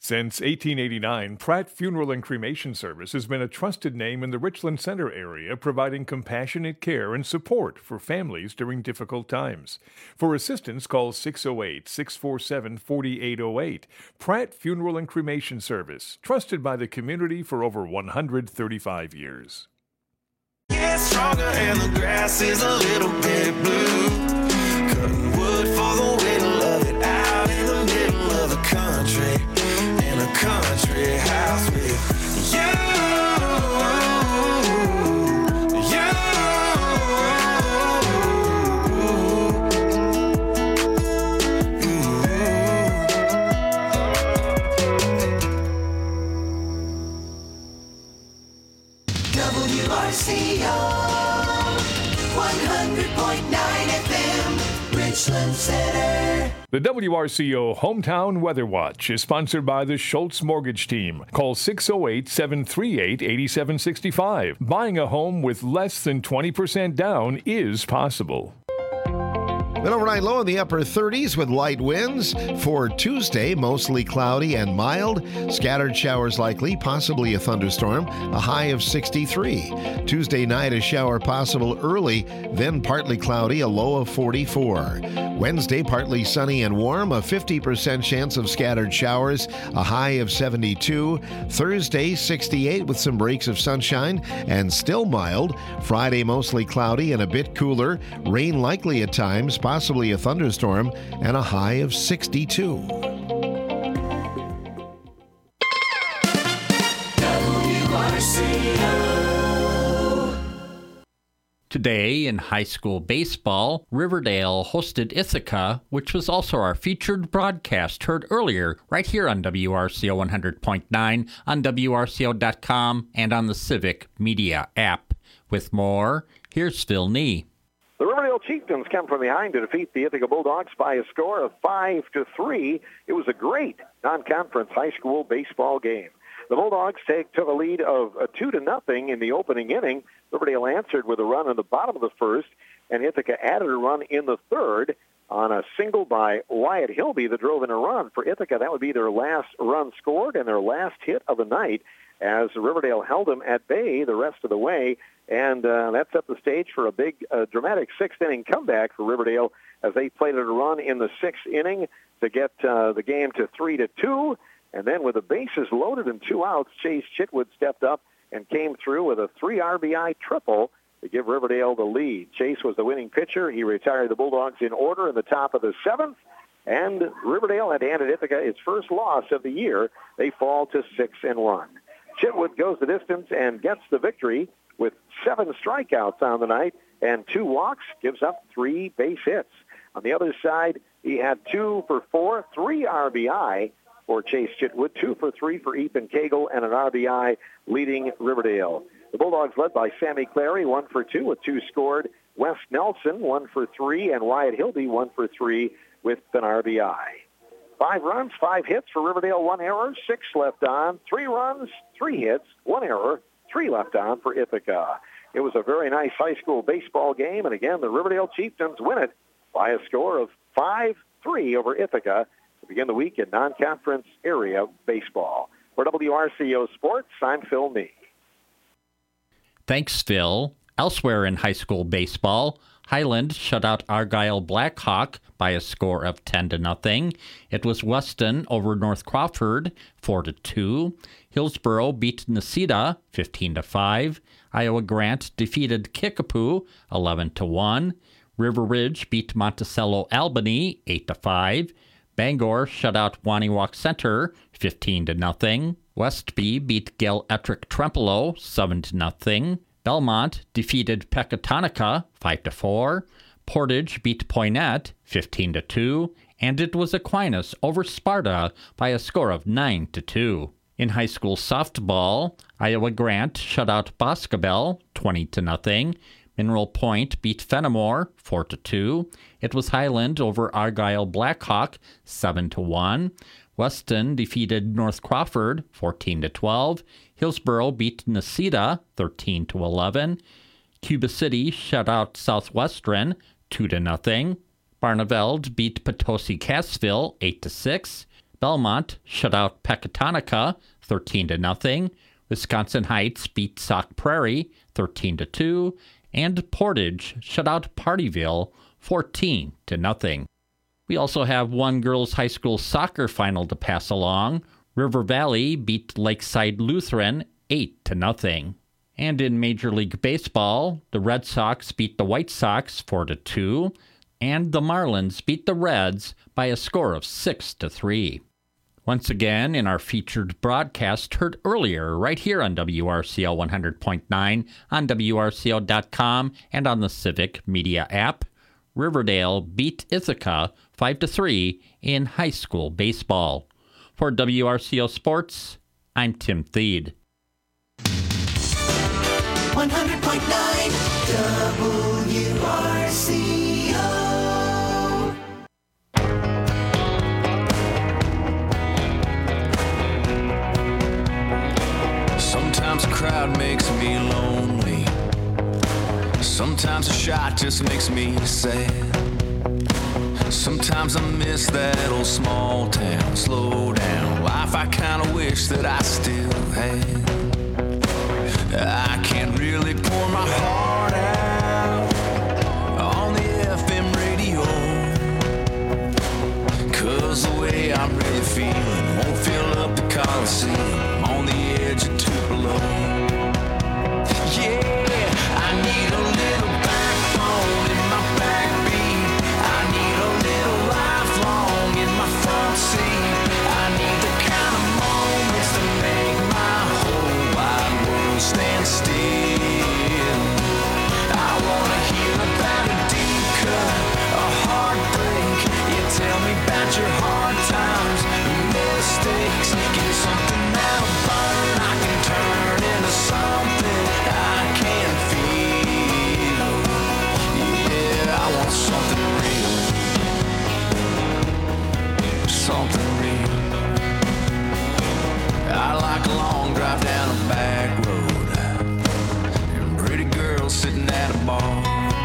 Since 1889, Pratt Funeral and Cremation Service has been a trusted name in the Richland Center area, providing compassionate care and support for families during difficult times. For assistance, call 608-647-4808. Pratt Funeral and Cremation Service, trusted by the community for over 135 years. Get stronger and the grass is a little bit blue. Cutting wood for the middle of it, out in the middle of the country. In a country house with you. WRCO 100.9 FM, Richland Center. The WRCO Hometown Weather Watch is sponsored by the Schultz Mortgage Team. Call 608-738-8765. Buying a home with less than 20% down is possible. An overnight low in the upper 30s with light winds. For Tuesday, mostly cloudy and mild. Scattered showers likely, possibly a thunderstorm. A high of 63. Tuesday night, a shower possible early, then partly cloudy, a low of 44. Wednesday, partly sunny and warm, a 50% chance of scattered showers, a high of 72. Thursday, 68 with some breaks of sunshine and still mild. Friday, mostly cloudy and a bit cooler. Rain likely at times, possibly a thunderstorm, and a high of 62. Today in high school baseball, Riverdale hosted Ithaca, which was also our featured broadcast heard earlier right here on WRCO 100.9, on WRCO.com, and on the Civic Media app. With more, here's Phil Nee. The Riverdale Chieftains come from behind to defeat the Ithaca Bulldogs by a score of 5-3. It was a great non-conference high school baseball game. The Bulldogs took a lead of 2-0 in the opening inning. Riverdale answered with a run in the bottom of the first, and Ithaca added a run in the third on a single by Wyatt Hilby that drove in a run. For Ithaca, that would be their last run scored and their last hit of the night, as Riverdale held them at bay the rest of the way. And that set the stage for a big, dramatic sixth-inning comeback for Riverdale as they played a run in the sixth inning to get the game to 3-2. And then with the bases loaded and 2 outs, Chase Chitwood stepped up and came through with a 3 RBI triple to give Riverdale the lead. Chase was the winning pitcher. He retired the Bulldogs in order in the top of the seventh. And Riverdale had handed Ithaca its first loss of the year. They fall to 6-1. Chitwood goes the distance and gets the victory with 7 strikeouts on the night and 2 walks, gives up 3 base hits. On the other side, he had 2 for 4, 3 RBI for Chase Chitwood, 2 for 3 for Ethan Cagle, and an RBI leading Riverdale. The Bulldogs led by Sammy Clary, 1 for 2 with 2 scored. Wes Nelson, 1 for 3, and Wyatt Hilby, 1 for 3 with an RBI. 5 runs, 5 hits for Riverdale, 1 error, 6 left on, 3 runs, 3 hits, 1 error, 3 left on for Ithaca. It was a very nice high school baseball game, and again, the Riverdale Chieftains win it by a score of 5-3 over Ithaca to begin the week in non-conference area baseball. For WRCO Sports, I'm Phil Nee. Thanks, Phil. Elsewhere in high school baseball, Highland shut out Argyle Blackhawk by a score of 10-0. It was Weston over North Crawford, 4-2. Hillsboro beat Necedah, 15-5. Iowa Grant defeated Kickapoo, 11-1. River Ridge beat Monticello Albany, 8-5. Bangor shut out Waniwak Center, 15-0. Westby beat Gale Ettrick Trempealeau, 7-0. Belmont defeated Pecatonica, 5-4. Portage beat Poynette, 15-2. And it was Aquinas over Sparta by a score of 9-2. In high school softball, Iowa Grant shut out Boscobel, 20-0. Mineral Point beat Fenimore, 4-2. It was Highland over Argyle Blackhawk, 7-1. Weston defeated North Crawford, 14-12. Hillsboro beat Necedah, 13-11. Cuba City shut out Southwestern, 2-0. Barneveld beat Potosi Cassville, 8-6. Belmont shut out Pecatonica 13-0. Wisconsin Heights beat Sauk Prairie 13-2. And Portage shut out Partyville 14-0. We also have one girls' high school soccer final to pass along. River Valley beat Lakeside Lutheran 8-0. And in Major League Baseball, the Red Sox beat the White Sox 4-2, and the Marlins beat the Reds by a score of 6-3. Once again, in our featured broadcast heard earlier right here on WRCO 100.9, on WRCO.com, and on the Civic Media app, Riverdale beat Ithaca 5-3 in high school baseball. For WRCO Sports, I'm Tim Thede. 100.9 WRCO. Sometimes a crowd makes me lonely. Sometimes a shot just makes me sad. Sometimes I miss that old small town. Slow down life I kinda wish that I still had. I can't really pour my heart out on the FM radio, 'cause the way I'm really feeling won't fill up the Coliseum on the edge of Tupelo. Yeah, I need a little backbone in my backbeat. I need a little lifelong in my front seat. I need the kind of moments that make my whole wide world stand still. I wanna hear about a deep cut, a heartbreak. You tell me about your hard times, your mistakes. Give me something that'll burn, I can turn into something I can feel. Yeah, I want something real, something real. I like a long drive down a back road and pretty girls sitting at a bar.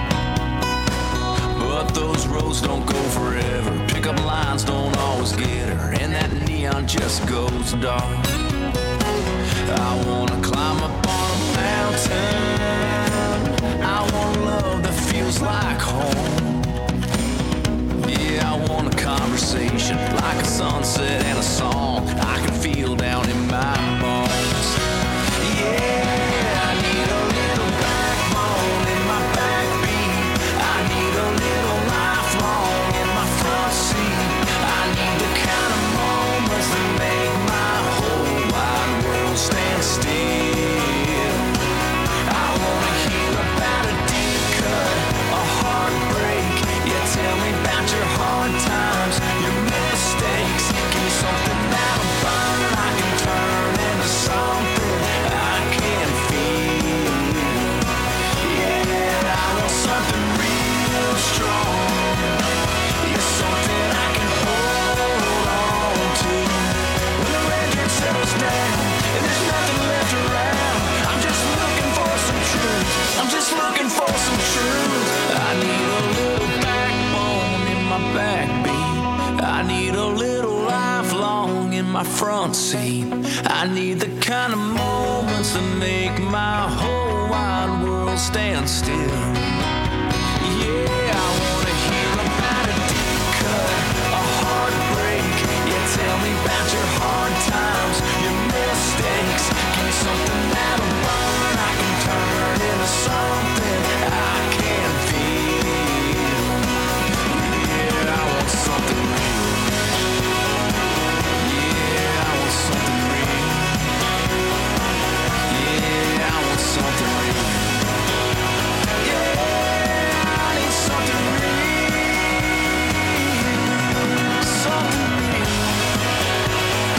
But those roads don't go forever. Pickup lines don't always get her, and that neon just goes dark. I wanna climb up on a mountain. I want love that feels like home. Yeah, I want a conversation like a sunset and a song I can feel down in my bones. Yeah, I need a little backbone in my backbeat. I need a little lifelong in my front seat. I need the kind of moments that make my whole wide world stand still. I wanna hear about a deep cut, a heartbreak. Yeah, tell me about your hard times, your mistakes. Give me something that'll burn, I can turn into something I can feel. Yeah, I want something real strong. Yeah, something I can hold on to. When the rain settles down and there's nothing left around, I'm just looking for some truth. I'm just looking for some truth. I need a little backbone in my backbeat. I need a little lifelong in my front seat. I need the kind of moments that make my whole wide world stand still. Yeah, I wanna hear about a deep cut, a heartbreak. Yeah, tell me about your hard times, your mistakes. Give me something that'll burn, I can turn into something I can feel. Yeah, I want something real. Yeah, I want something real. Yeah, I want something real. Yeah, I need something real. Something real.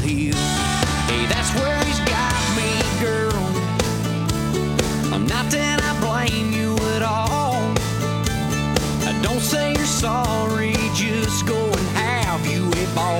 Hill. Hey, that's where he's got me, girl. I'm not that I blame you at all. Don't say you're sorry, just go and have you a ball.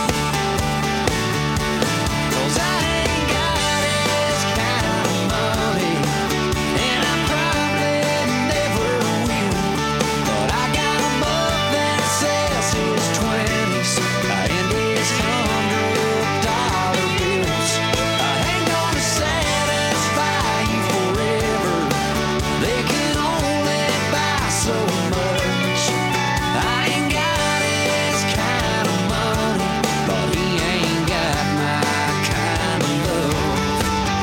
'Cause I ain't got his kind of money, and I probably never will. But I got a buck that says his 20s and his $100 bills. I ain't gonna satisfy you forever. They can only buy so much. I ain't got his kind of money, but he ain't got my kind of love.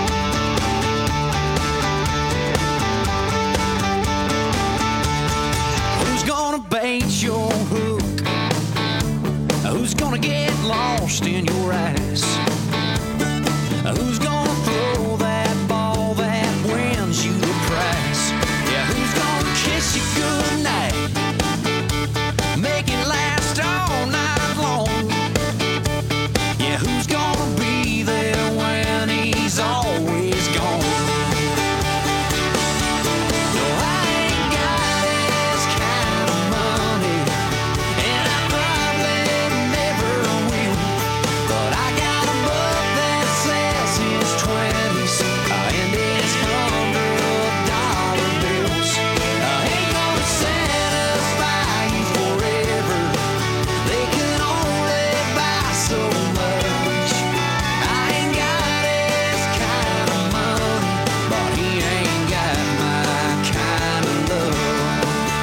Who's gonna bait your hook? Who's gonna get lost in your eyes? Who's gonna throw that ball that wins you the prize? Yeah, who's gonna kiss you goodnight? Make it last all night long. Yeah, who's gonna be there when he's always gone? No, I ain't got his kind of money, and I probably never will. But I got a buck that says his 20s and his $100 bills. I ain't gonna satisfy you forever. They can only buy so much. I ain't got his kind of money, but he ain't got my kind of love.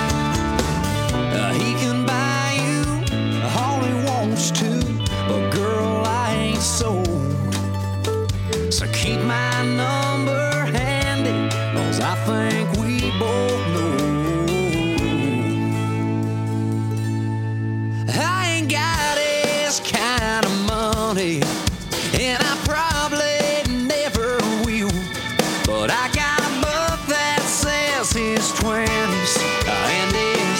He can buy you all he wants to, but girl, I ain't sold. So keep my number handy, 'cause I think we both know I ain't got his kind of money, and I probably never will. But I got a buck that says his 20s and his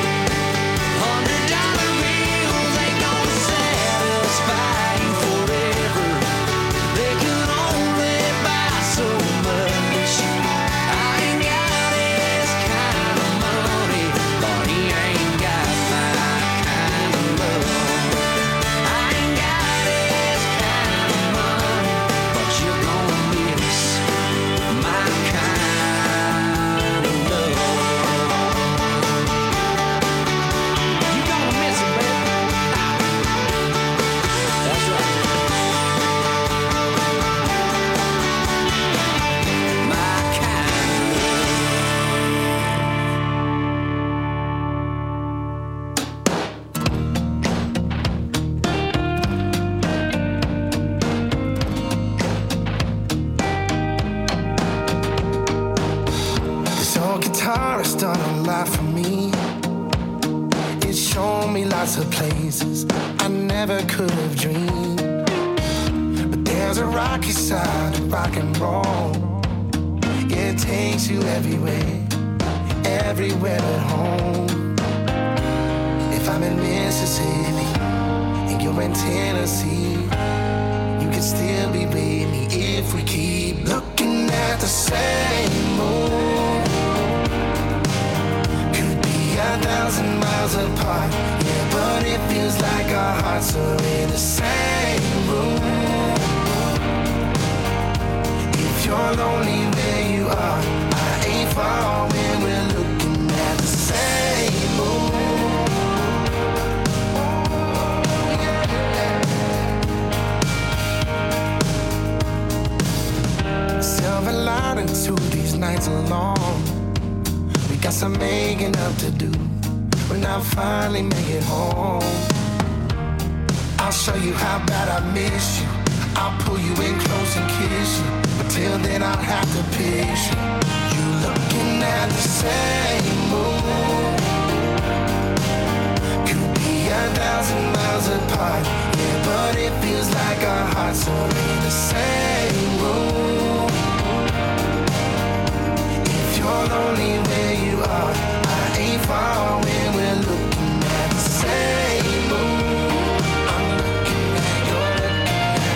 $100 bills ain't gonna satisfy you forever. They can only buy so much. I ain't got his kind of money, but he ain't got my kind of love. I ain't got his kind of money, but you're gonna miss my kind of love. You gonna miss it, baby. That's right. My kind of This old guitar has done a lot for me. It's shown me lots of places I never could have dreamed. But there's a rocky side to rock and roll. It takes you everywhere, everywhere but home. If I'm in Mississippi and you're in Tennessee, you can still be with me if we keep looking at the same moon. Could be 1,000 miles apart, yeah, but it feels like our hearts are in the same room. If you're lonely where you are, I ain't far when we're looking at the same moon. Silver lining to these nights alone. We got some making up to do when I finally make it home. I'll show you how bad I miss you. I'll pull you in close and kiss you. But till then I'll have to picture you looking at the same moon. Could be 1,000 miles apart, yeah, but it feels like our hearts are in the same room. If you're lonely where you are, I ain't far when we're looking at the same moon. I'm looking at, you're looking at.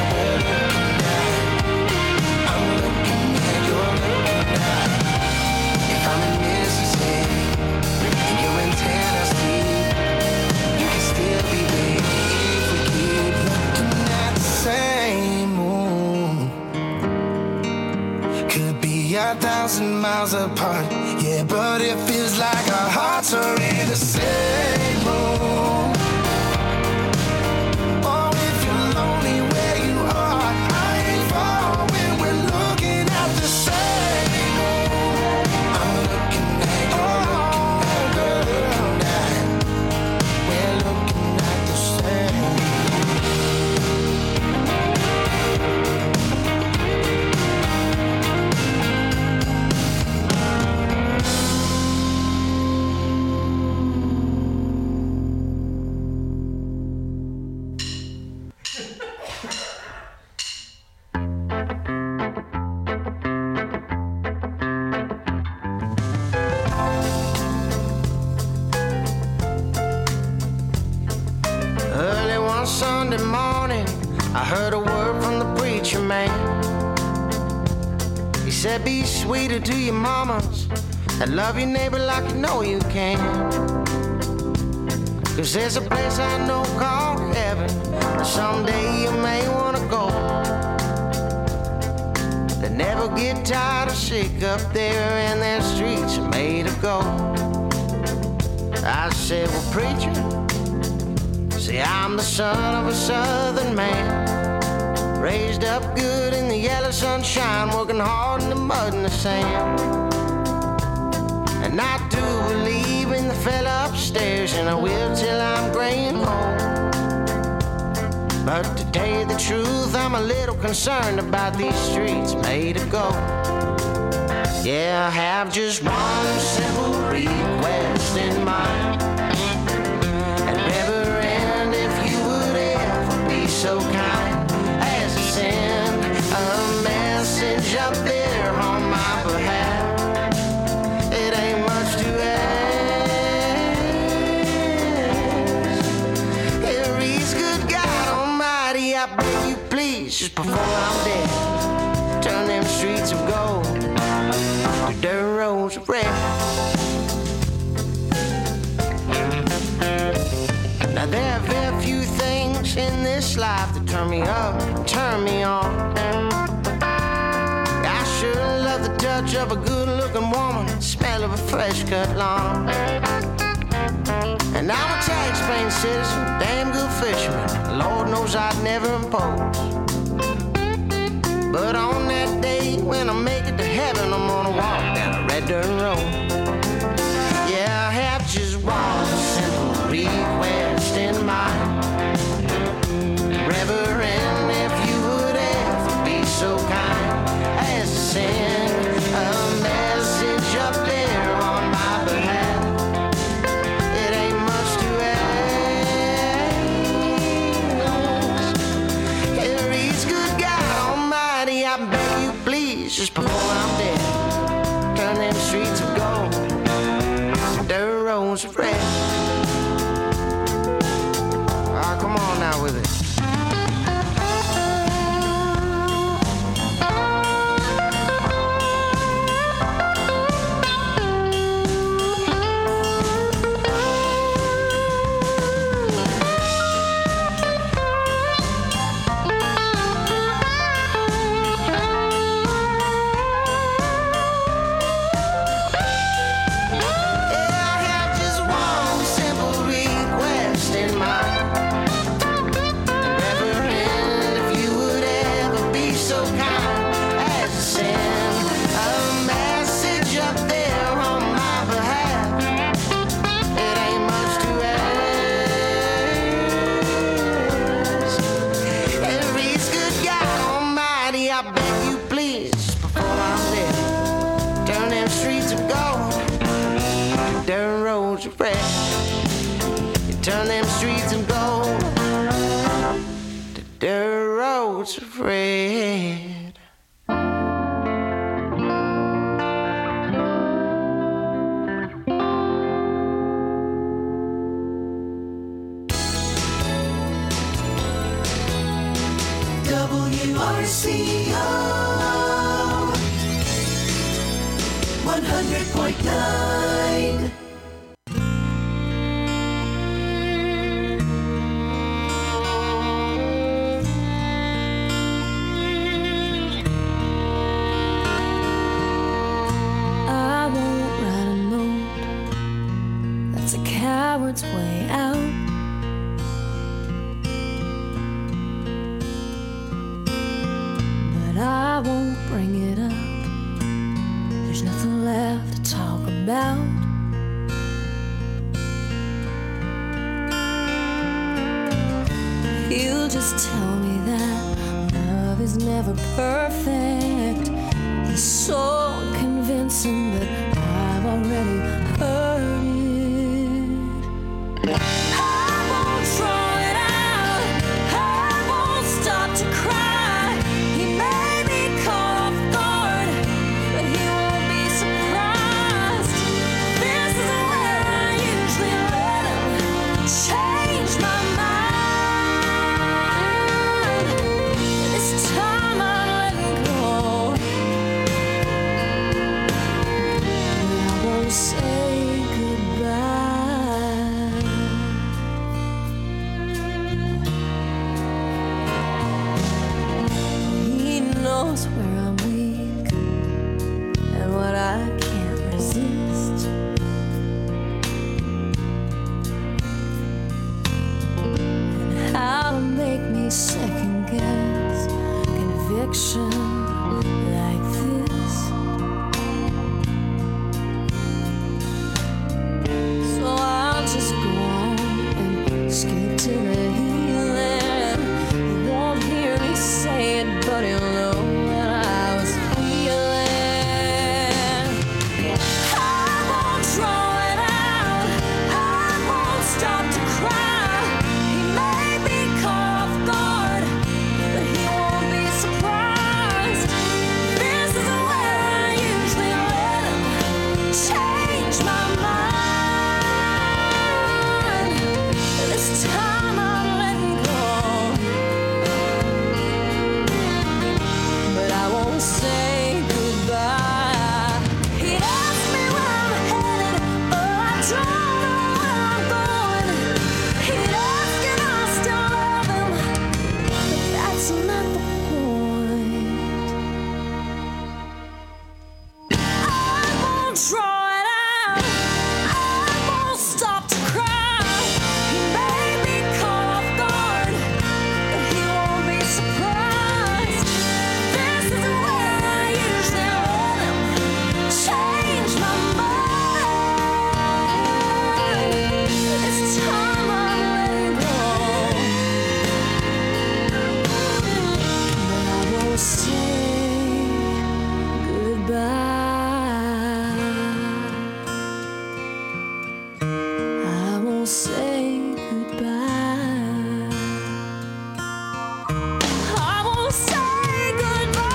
5,000 miles apart. Yeah, but it feels like our hearts are in the same room. Oh, if you're lonely where you are, I ain't far when we're looking at the same room. I'm looking at you, girl, we're looking at the same room. Early one Sunday morning, I heard a word from the preacher man. He said, be sweeter to your mamas and love your neighbor like you know you can. 'Cause there's a place I know called heaven, and someday you may wanna go. They never get tired or sick up there, and their streets are made of gold. I said, well, preacher, see, I'm the son of a southern man, raised up good in the yellow sunshine, working hard in the mud and the sand. And I do believe in the fella upstairs, and I will till I'm gray and old. But to tell you the truth, I'm a little concerned about these streets made of gold. Yeah, I have just one simple request in mind. And Reverend, if you would ever be so kind as to send a message up there on my behalf. It ain't much to ask. It reads, good God Almighty, I beg you please, just before I'm dead, turn them streets of gold to dirt roads of red. Now there are very few things in this life that turn me up, turn me on. I sure love the touch of a good-looking woman, smell of a fresh-cut lawn. And I'm a tax-paying citizen, damn good fisherman. Lord knows I'd never impose. But on that day when I make it to heaven, I'm gonna walk down a red dirt road. Yeah, I have just one simple request in mind. Reverend, if you would ever be so kind as to send a message up there on my behalf. It ain't much to ask. It reads, good God Almighty, I beg you please, just before I'm dead, turn them streets of gold to dirt roads of red. Ah, come on now with it. Turn them streets of gold to dirt roads of red. WRCO 100.9. won't bring it up. There's nothing left to talk about. You just tell me that love is never perfect. He's so convincing, but I've already heard it. I won't throw it out. I won't stop to cry. He may be caught off guard, but he won't be surprised. This is where I usually let him change my mind. This time I'm letting go. I won't say goodbye. He knows where I'm weak and what I can't resist. And how to make me second guess conviction like this. So I'll just go on and skip to the healing. He won't hear me say it, but he'll know what I was feeling. I won't throw it out. I won't stop to cry. He may be caught off guard, but he won't be surprised. This is where I usually let him change my mind. This time I'm letting go, but I won't say goodbye. He asks me where I'm headed, but I don't know where I'm going. He'd ask if I still love him, but that's not the point. I won't draw it out. I won't stop to cry. He may be caught off guard, but he won't be surprised. This is where I usually let him change my mind. This time I'm letting go, but I won't say goodbye. I won't say goodbye. I won't say goodbye.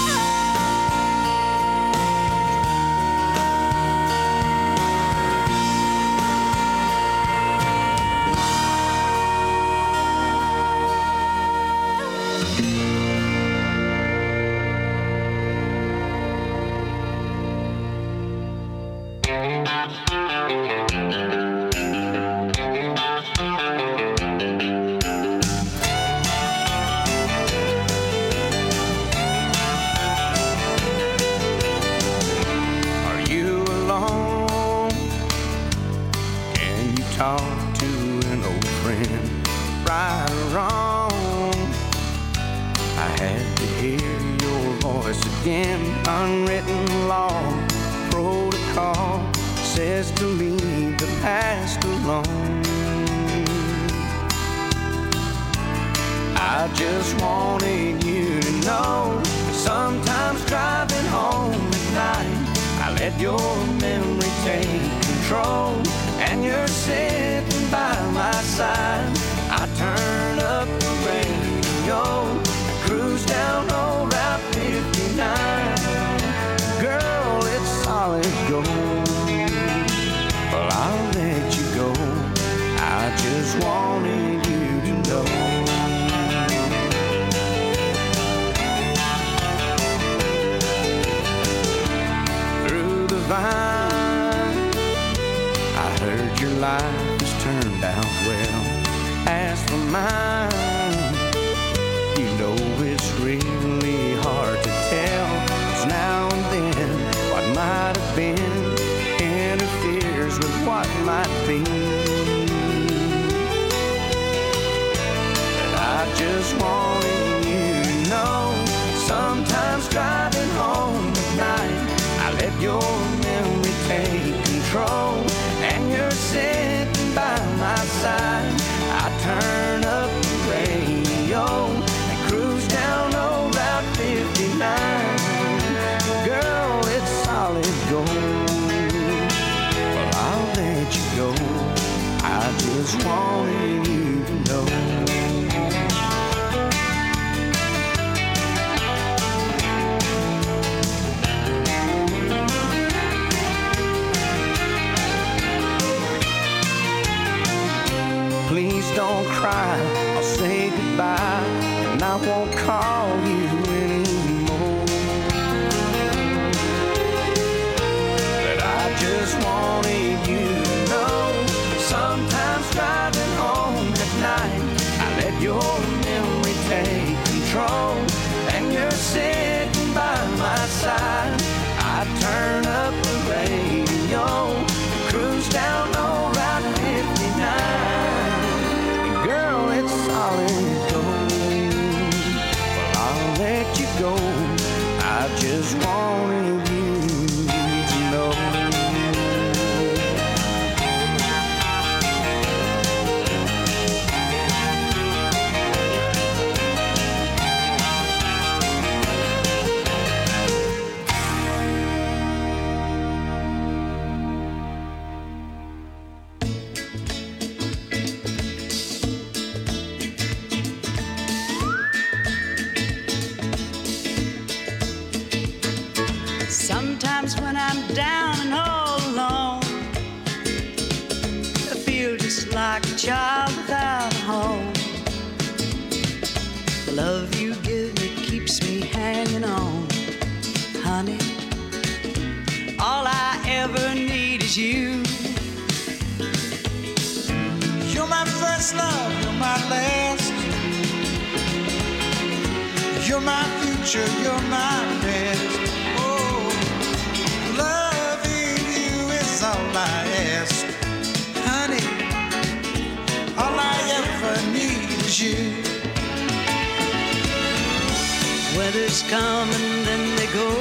Are you alone? Can you talk to an old friend? Right or wrong? I had to hear your voice again. Unwritten law, protocol says to leave the past alone. I just wanted you to know, sometimes driving home at night, I let your memory take control, and you're sitting by my side. I turn up the radio, cruise down old Route 59. Girl, it's solid gold. Well, I'll let you go. I just wanted you to know. Through the vine, I heard your life has turned out well. I won't call you anymore. But I just wanted you to know, sometimes driving home at night, I let your memory take control, and you're sitting by my side. I turn up the radio, cruise down old Route 59. Girl, it's solid gold. Well, I'll let you go. I just wanted you to know. Sometimes when I'm down and all alone, I feel just like a child without a home. The love you give me keeps me hanging on. Honey, all I ever need is you. You're my first love, you're my last. You're my future, you're my best. Oh, loving you is all I ask. Honey, all I ever need is you. Weather's come and then they go,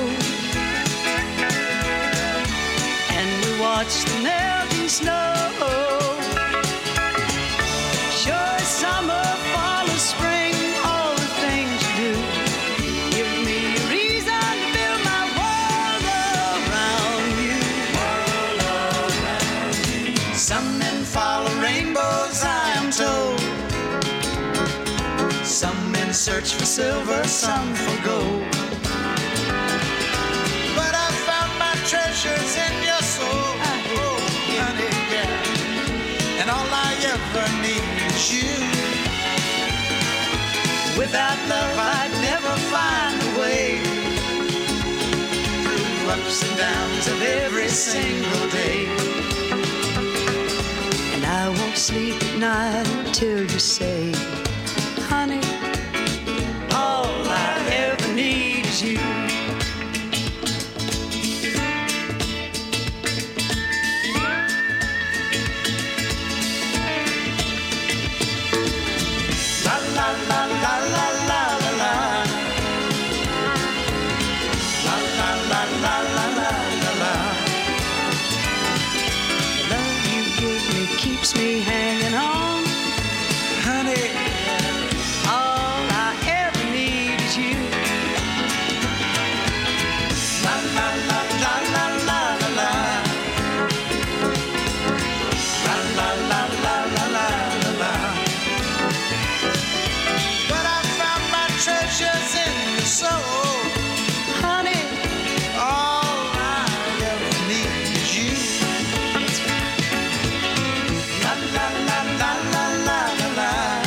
and we watch the melting snow. Sure, summer, fall, or spring, all the things you do give me a reason to build my world around you. Some men follow rainbows, I am told. Some men search for silver, some for gold. But I found my treasures in your soul. Oh, honey, yeah. And all I ever need is you. Without love, I'd never find a way through ups and downs of every single day. And I won't sleep at night until you say, honey, all I ever need is you. La la la la la la la la. La la la la la la la la. The love you give me keeps me hanging on. Honey, All I ever need is you. la la la la la la la la. La la la la la la la la. But I found my treasures in your soul. Honey, All I ever need is you. La la la la la la la la.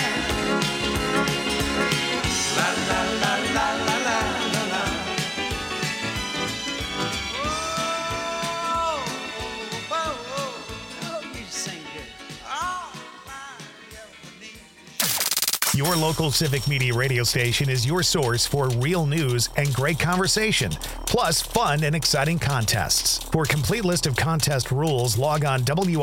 La la la la la la la la. Oh, oh, oh, oh, you sing good. all I ever need is you. Your local Civic Media radio station is your source for real news and great conversation, plus fun and exciting contests. For a complete list of contest rules, log on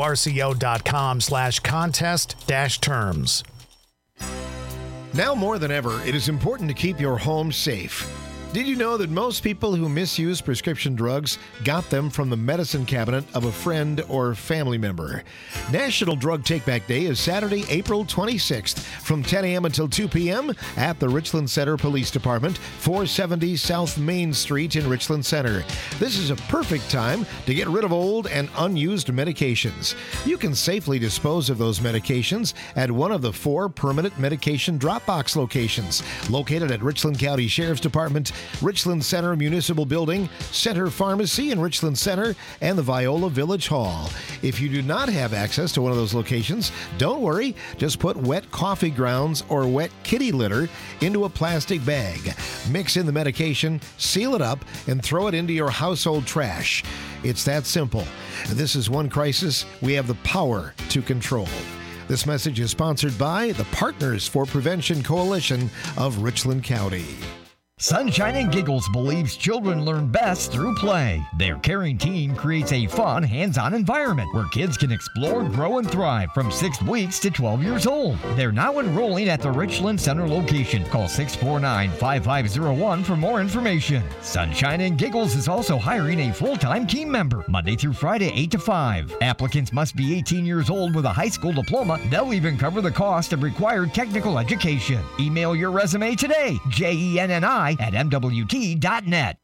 wrco.com/contest-terms. Now more than ever, it is important to keep your home safe. Did you know that most people who misuse prescription drugs got them from the medicine cabinet of a friend or family member? National Drug Take-Back Day is Saturday, April 26th from 10 a.m. until 2 p.m. at the Richland Center Police Department, 470 South Main Street in Richland Center. This is a perfect time to get rid of old and unused medications. You can safely dispose of those medications at one of the 4 permanent medication drop box locations located at Richland County Sheriff's Department Richland Center Municipal Building, Center Pharmacy in Richland Center, and the Viola Village Hall. If you do not have access to one of those locations, don't worry. Just put wet coffee grounds or wet kitty litter into a plastic bag. Mix in the medication, seal it up, and throw it into your household trash. It's that simple. This is one crisis we have the power to control. This message is sponsored by the Partners for Prevention Coalition of Richland County. Sunshine and Giggles believes children learn best through play. Their caring team creates a fun, hands-on environment where kids can explore, grow, and thrive from 6 weeks to 12 years old. They're now enrolling at the Richland Center location. Call 649-5501 for more information. Sunshine and Giggles is also hiring a full-time team member, Monday through Friday, 8 to 5. Applicants must be 18 years old with a high school diploma. They'll even cover the cost of required technical education. Email your resume today, JENNI at MWT.net.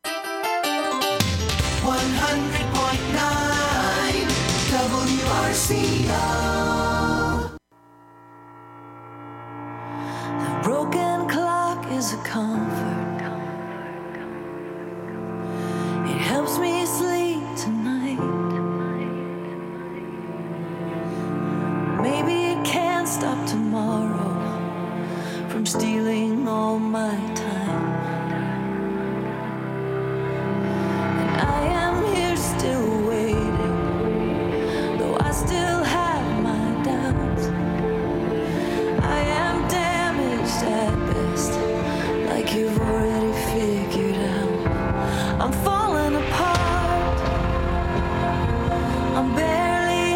100.9 WRCO. The broken clock is a comfort. It helps me sleep tonight. Maybe it can't stop tomorrow from stealing all my time. And I am here still waiting, though I still have my doubts. I am damaged at best, like you've already figured out. I'm falling apart, I'm barely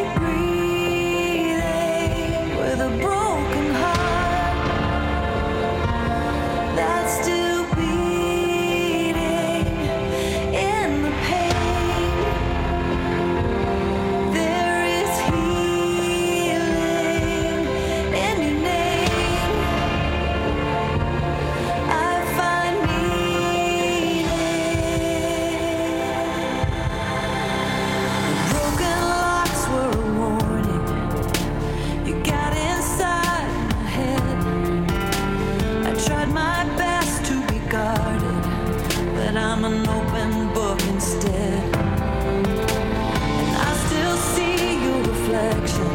breathing with a broken heart that's still beating in the pain. There is healing in your name. I find meaning. The broken locks were a warning. You got inside my head. I tried my best to be guarded, but I'm an open book instead. And I still see your reflection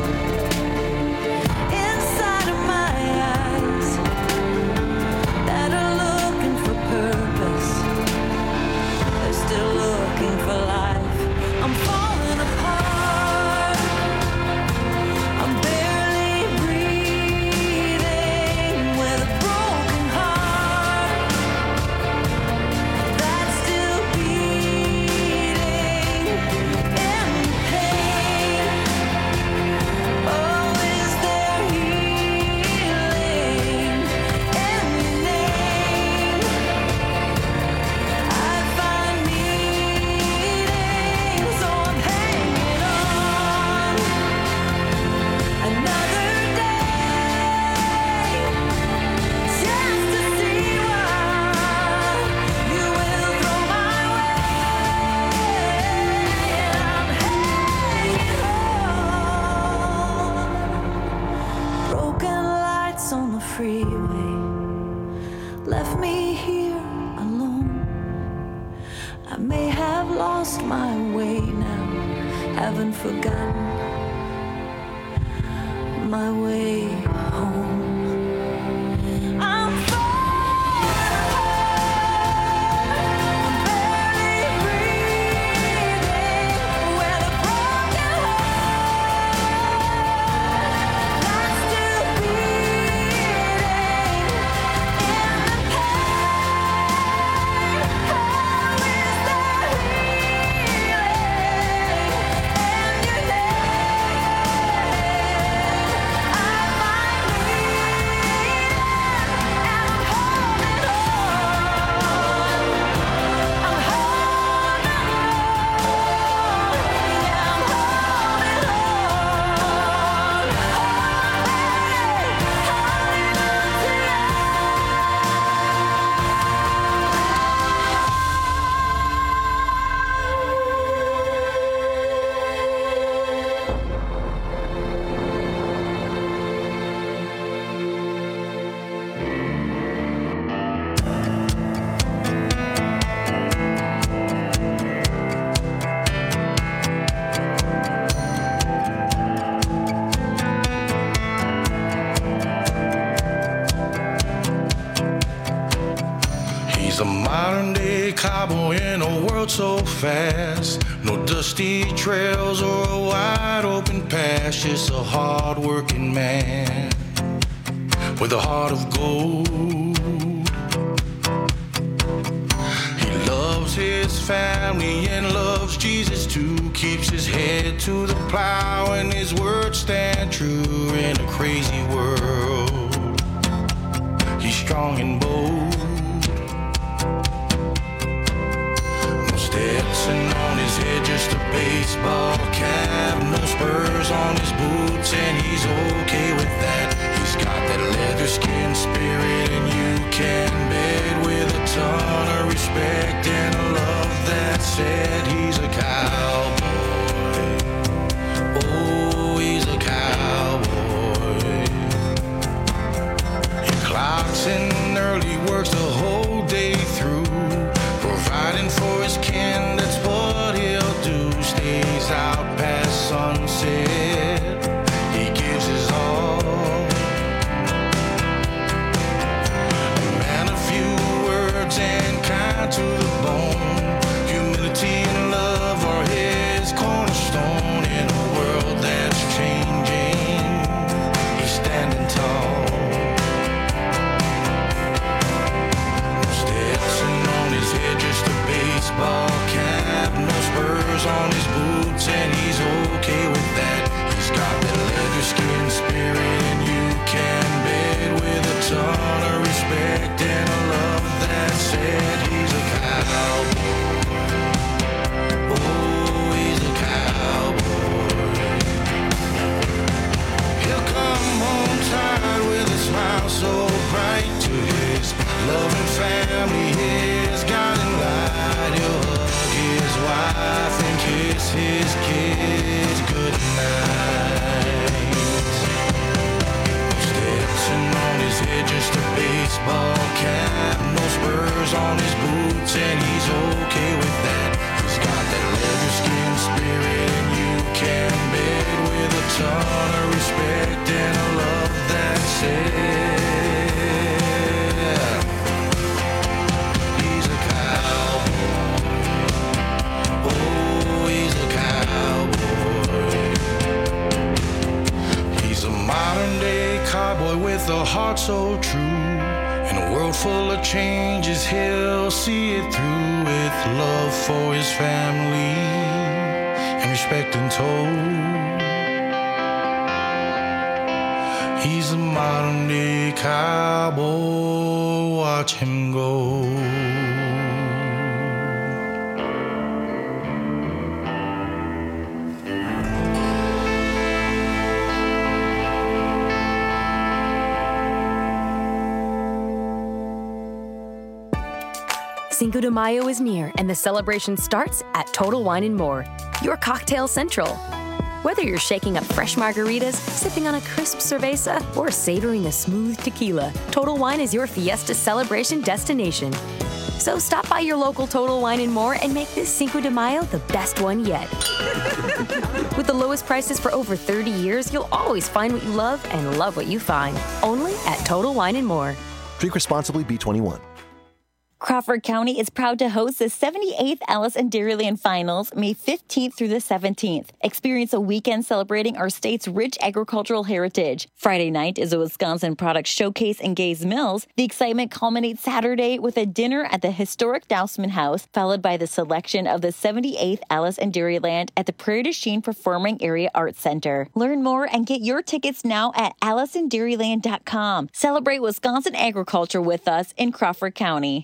inside of my eyes that are looking for purpose. They're still looking for life. I'm falling apart. I'm barely breathing with a broken heart that's still beating in pain. Oh, is there healing in your name? I find meaning, so I'm hanging on another day, just to see what you will throw my way. I'm hanging on. Broken lights on the freeway left me here alone. I may have lost my way now, haven't forgotten my way home. I'm falling apart, barely breathing with a broken heart that's still beating in the pain. How is there healing in your name? I find meaning. He's a modern day cowboy in a world so fast. No dusty trails or a wide open path. Just a hard working man with a heart of gold. He loves his family and loves Jesus too. Keeps his head to the plow and his words stand true in a crazy world. He's strong and bold. No Stetson on his head, just a baseball cap. No spurs on his boots and he's okay with that. He's got that leather skin spirit and you can bet with a ton of respect and a love that said he's a cowboy. Oh, he's a cowboy. He clocks in early, works the whole day through, providing for his kin, that's what he'll do. Stays out past sunset, he gives his all. A man of few words and kind to the bone. Humility and love are his cornerstone. In a world that's changing, he's standing tall. No Stetson on his head, just a baseball cap. No spurs on his boots and he's okay with that. He's got that leather skin spirit and you can bet with a ton of respect and a love that said he's a cowboy. Oh, he's a cowboy. He'll come home tired with a smile so bright to his loving family, his guiding light. He'll hug his wife and kiss his kids goodnight. Stetson on his head, just a baseball cap. No spurs on his boots and he's okay with that. He's got that leather skin spirit and you can bet with a ton of respect and a love that said he's a cowboy. Oh, he's a cowboy. He's a modern day cowboy with a heart so true. In a world full of changes, he'll see it through with love for his family and respect untold. He's a modern day cowboy, watch him go. Cinco de Mayo is near, and the celebration starts at Total Wine & More, your cocktail central. Whether you're shaking up fresh margaritas, sipping on a crisp cerveza, or savoring a smooth tequila, Total Wine is your fiesta celebration destination. So stop by your local Total Wine & More and make this Cinco de Mayo the best one yet. With the lowest prices for over 30 years, you'll always find what you love and love what you find. Only at Total Wine & More. Drink responsibly, B21. Crawford County is proud to host the 78th Alice and Dairyland Finals, May 15th through the 17th. Experience a weekend celebrating our state's rich agricultural heritage. Friday night is a Wisconsin product showcase in Gays Mills. The excitement culminates Saturday with a dinner at the historic Dousman House, followed by the selection of the 78th Alice and Dairyland at the Prairie du Chien Performing Area Arts Center. Learn more and get your tickets now at AliceandDairyland.com. Celebrate Wisconsin agriculture with us in Crawford County.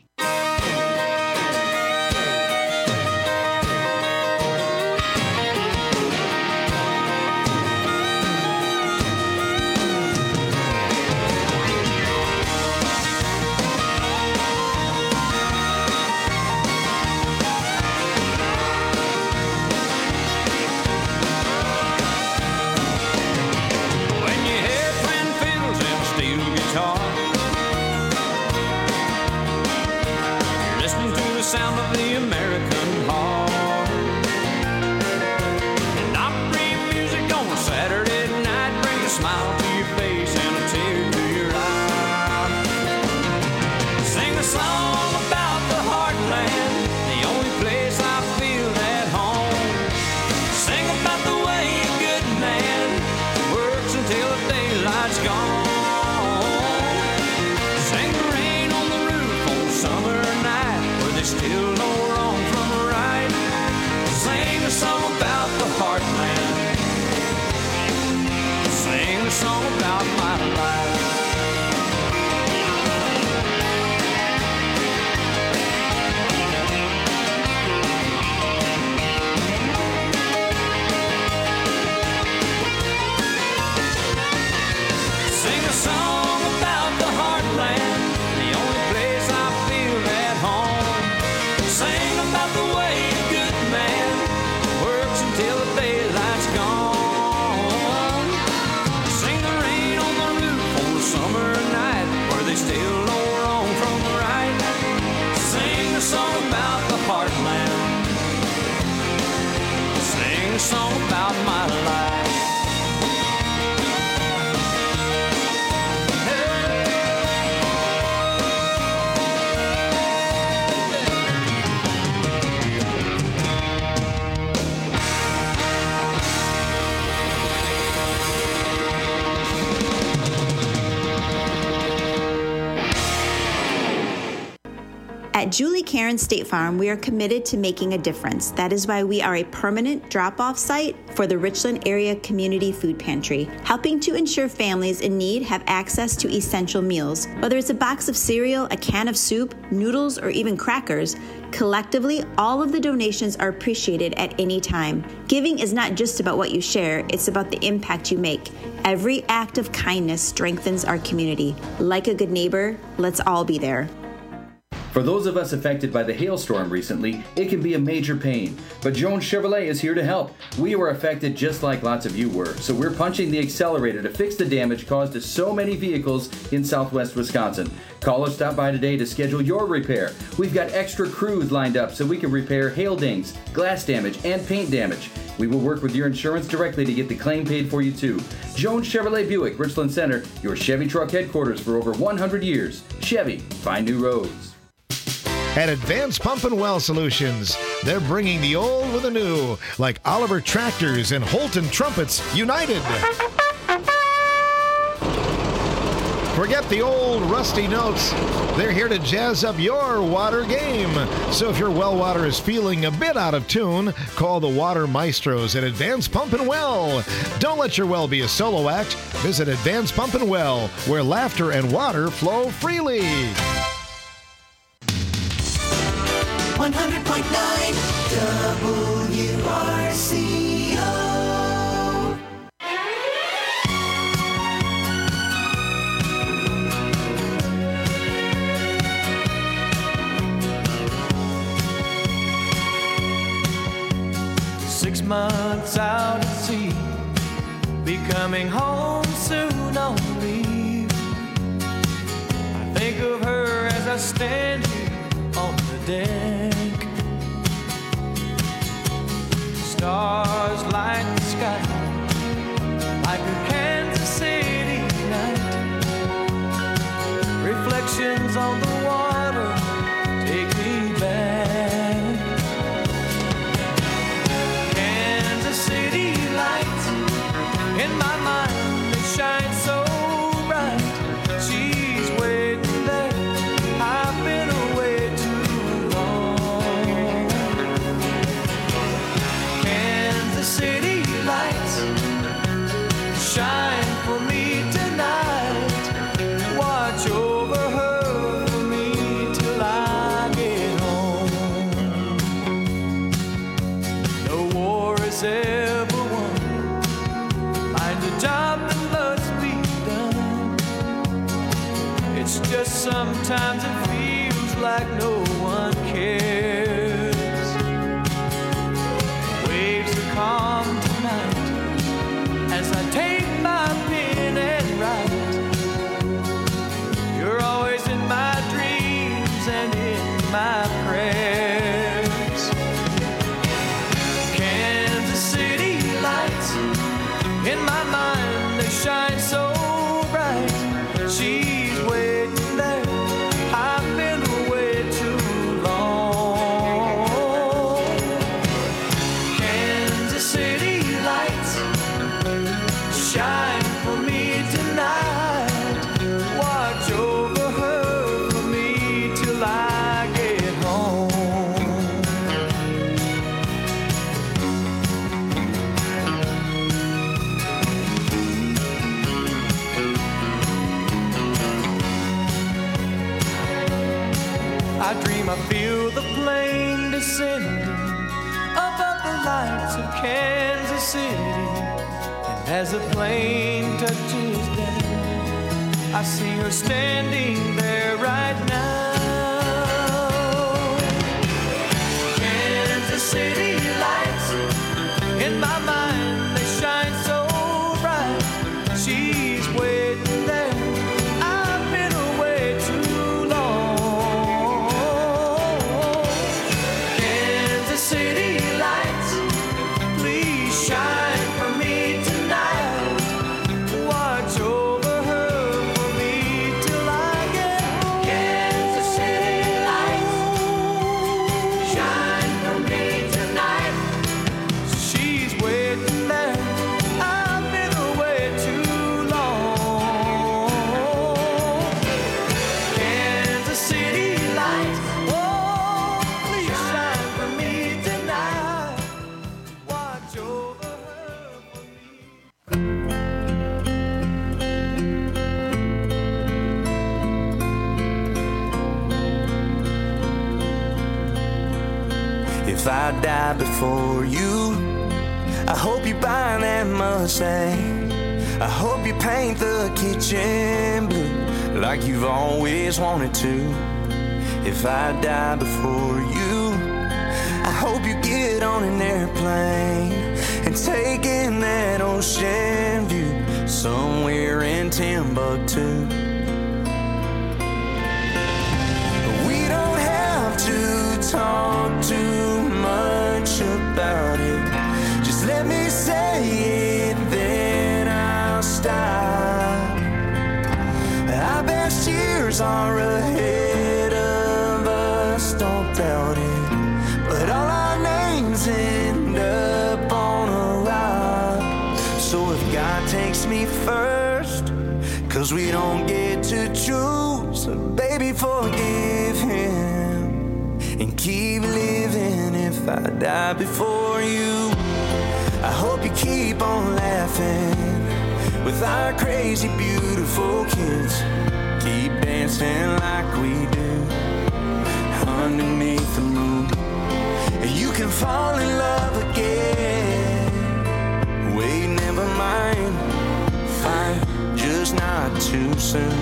When you hear twin fiddles and a steel guitar, you're listening to the sound of the American heart. And Opry music on a Saturday night brings a smile to your face and a tear to your eye. Sing a song about still know wrong from right. Sing a song about the heartland. Sing a song about my life. Sing a song about the heartland, the only place I feel at home. Sing about the way a good man works until the daylight's gone. Sing the rain on the roof on the summer night, where they still know wrong from right. Sing a song about the heartland. Sing a song about my life. At Julie Karen State Farm, we are committed to making a difference. That is why we are a permanent drop-off site for the Richland Area Community Food Pantry, helping to ensure families in need have access to essential meals. Whether it's a box of cereal, a can of soup, noodles, or even crackers, collectively, all of the donations are appreciated at any time. Giving is not just about what you share, it's about the impact you make. Every act of kindness strengthens our community. Like a good neighbor, let's all be there. For those of us affected by the hailstorm recently, it can be a major pain, but Jones Chevrolet is here to help. We were affected just like lots of you were, so we're punching the accelerator to fix the damage caused to so many vehicles in southwest Wisconsin. Call or stop by today to schedule your repair. We've got extra crews lined up so we can repair hail dings, glass damage, and paint damage. We will work with your insurance directly to get the claim paid for you too. Jones Chevrolet Buick, Richland Center, your Chevy truck headquarters for over 100 years. Chevy, find new roads. At Advanced Pump and Well Solutions, they're bringing the old with the new, like Oliver Tractors and Holton Trumpets united. Forget the old rusty notes. They're here to jazz up your water game. So if your well water is feeling a bit out of tune, call the Water Maestros at Advanced Pump and Well. Don't let your well be a solo act. Visit Advanced Pump and Well, where laughter and water flow freely. 100.9 WRCO. Six months out at sea, be coming home soon on leave. I think of her as I stand here on the deck. Stars light the sky like a Kansas City night. Reflections on the water take me back. Kansas City lights in my mind, they shine so bright. She's waiting there, I've been away too long. Kansas City lights shine for me tonight. Watch over her for me till I get home. No war is ever won. Find a job that must be done. It's just sometimes it feels like no one cares. Waves are calm tonight as I take my pen and write. You're always in my dreams and in my prayers. Kansas City lights in my mind, they shine so bright. She's waiting there, I've been away too I dream I feel the plane descending above the lights of Kansas City. And as the plane touches down, I see her standing there right now. Kansas City lights, in my mind they shine so bright. She's waiting there, I've been away too long. Kansas City lights, please shine for me tonight. Watch over her for me till I get home. Kansas City lights, shine for me tonight. She's waiting there, I've been away too long. Kansas City lights, oh, please shine for me tonight. Watch over her for me. If I die before you, I hope you buy that Mustang. I hope you paint the kitchen blue like you've always wanted to. If I die before you, I hope you get on an airplane and take in that ocean view somewhere in Timbuktu. We don't have to talk too much about it. Just let me say it, then I'll stop. Our best years are ahead of us, don't doubt it. But all our names end up on a rock. So if God takes me first, 'cause we don't get to choose, baby, forgive him and keep living. If I die before you, I hope you keep on laughing with our crazy, beautiful kids. Keep dancing like we do underneath the moon. And you can fall in love again. Wait, never mind. Fine, just not too soon.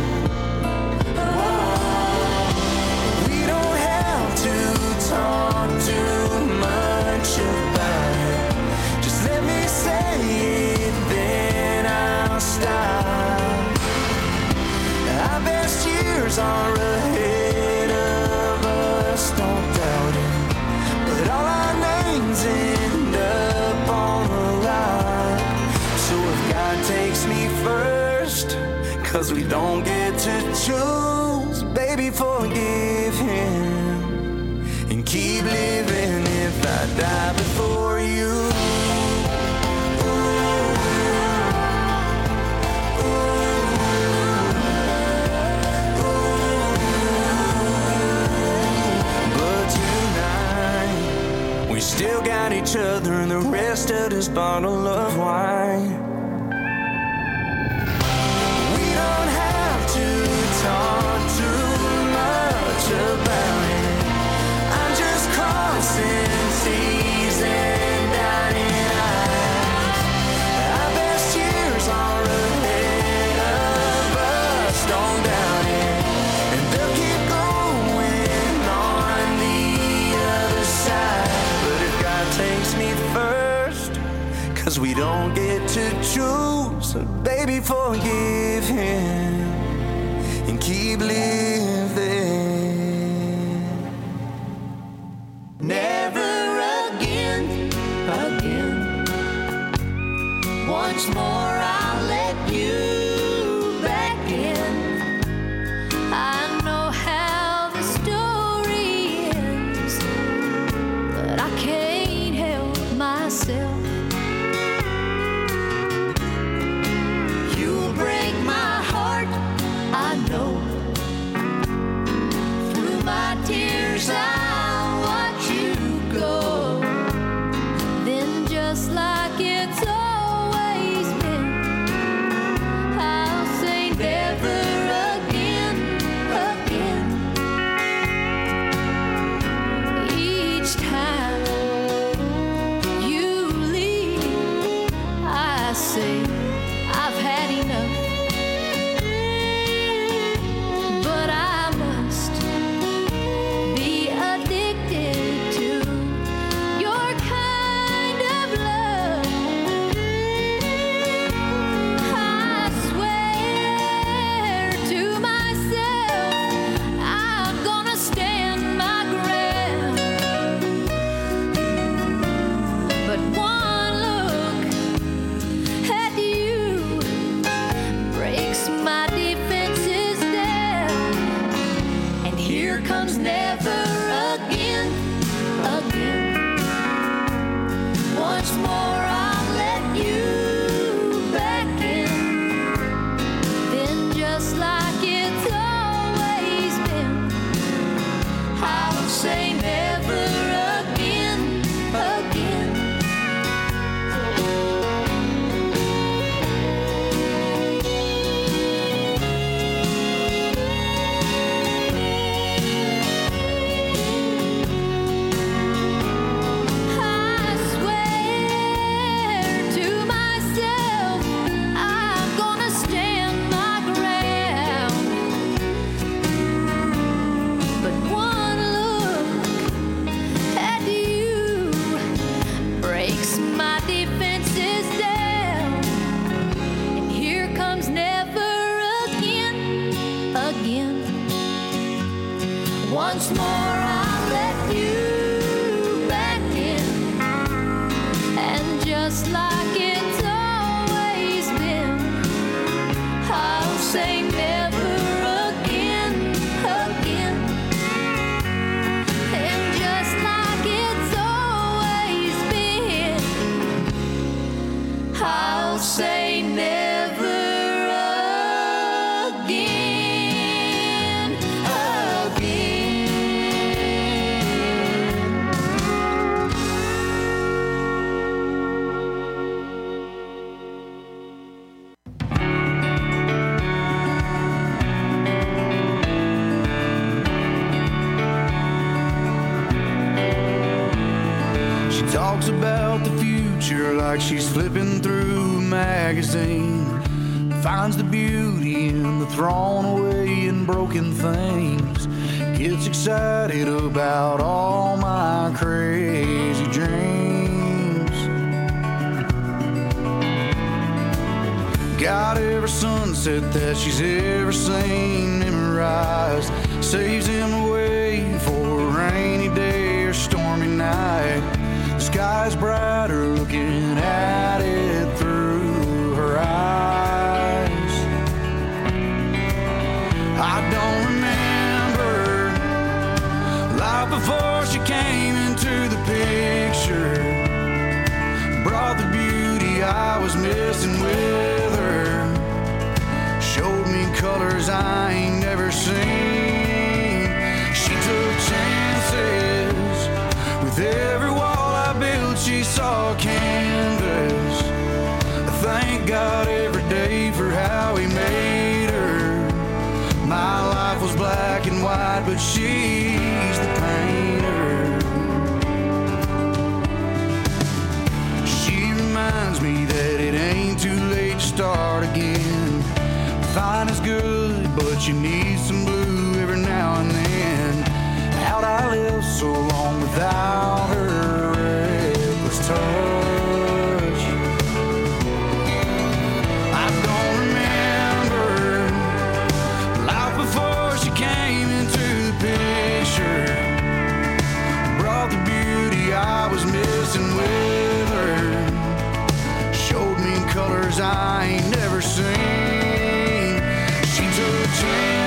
We don't have to talk too much about it. Just let me say it, then I'll stop. Our best years are ahead of us, don't doubt it. But all our names end up on a rock. So if God takes me first, 'cause we don't get to choose, baby, forgive him and keep living. If I die before you, but tonight we still got each other and the rest of this bottle of wine. We don't have to talk too much about it. I'm just crossing seas and dying eyes. Our best years are ahead of us, don't doubt it. And they'll keep going on the other side. But if God takes me first, 'cause we don't get to choose, so baby, forgive him and keep living. Never again, again. Once more I'll let you back in. I know how the story ends, but I can't help myself. You'll break my heart, I know. Through my tears I'll watch you go. Then just like it's always been, I'll say never again, again. say never again, again. I swear to myself I'm gonna stand my ground. But one look at you breaks my defenses down. And here comes never again, again. Once more I'll let you back in. And just like it's always been, I'll say never again, again. And just like it's always been, I'll say never again, again. She talks about the future like she's flipping through a magazine. Finds the beauty in the thrown away and broken things. Gets excited about all my crazy dreams. Got every sunset that she's ever seen memorized. Saves him away for a rainy day or stormy night. The sky's brighter looking at it through her eyes. I don't remember life before she came into the picture. Brought the beauty I was missing with her. Showed me colors I ain't never seen. She took chances with every wall I built. She saw canvas. I thank God every day for how He made her. My life was black and white, but she's the painter. She reminds me that it ain't too late to start again. Fine is good, but you need some blue every now and then. How'd I live so long without her reckless touch? I don't remember life before she came into the picture. Brought the beauty I was missing with her. Showed me colors I ain't never seen. She took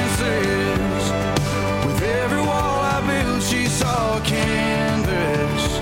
chances with every wall I built. She saw canvas.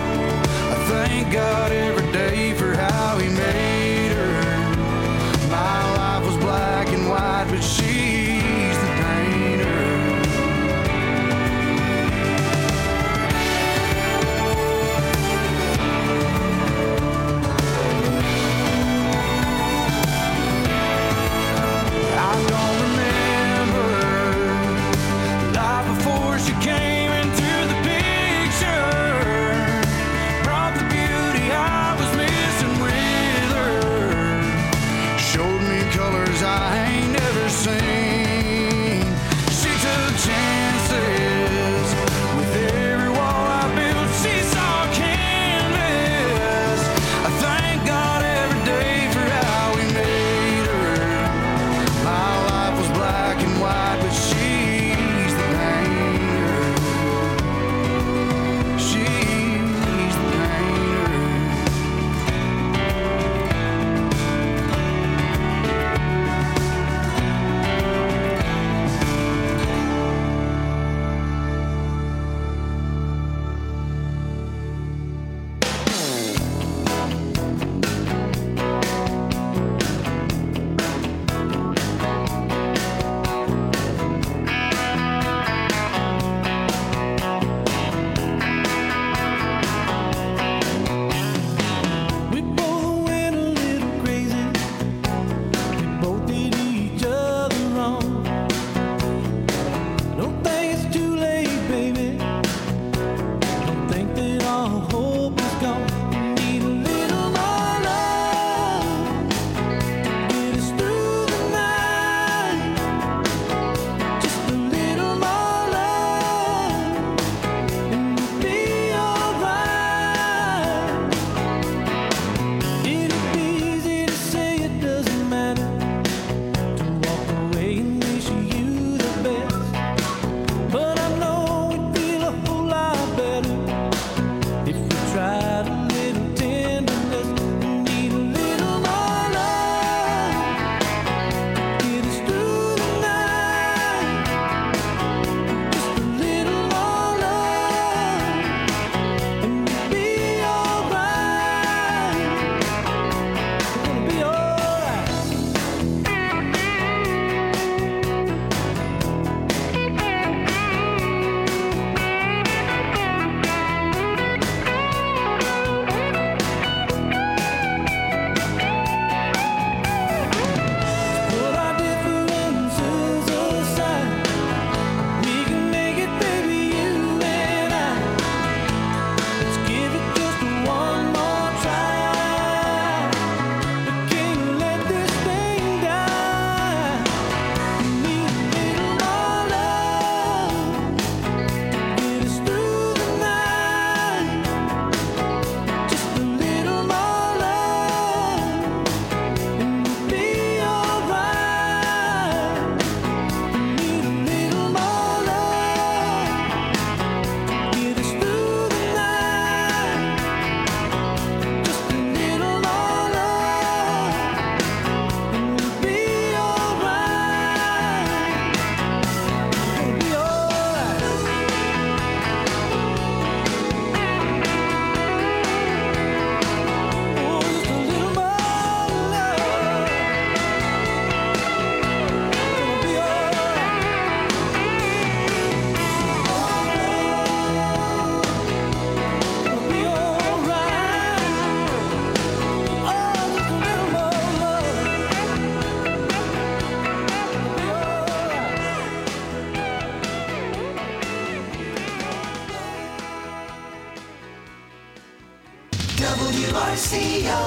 WRCO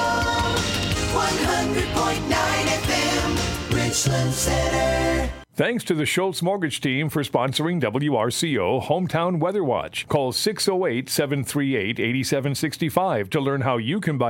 100.9 FM, Richland Center. Thanks to the Schultz Mortgage Team for sponsoring WRCO Hometown Weather Watch. Call 608-738-8765 to learn how you can buy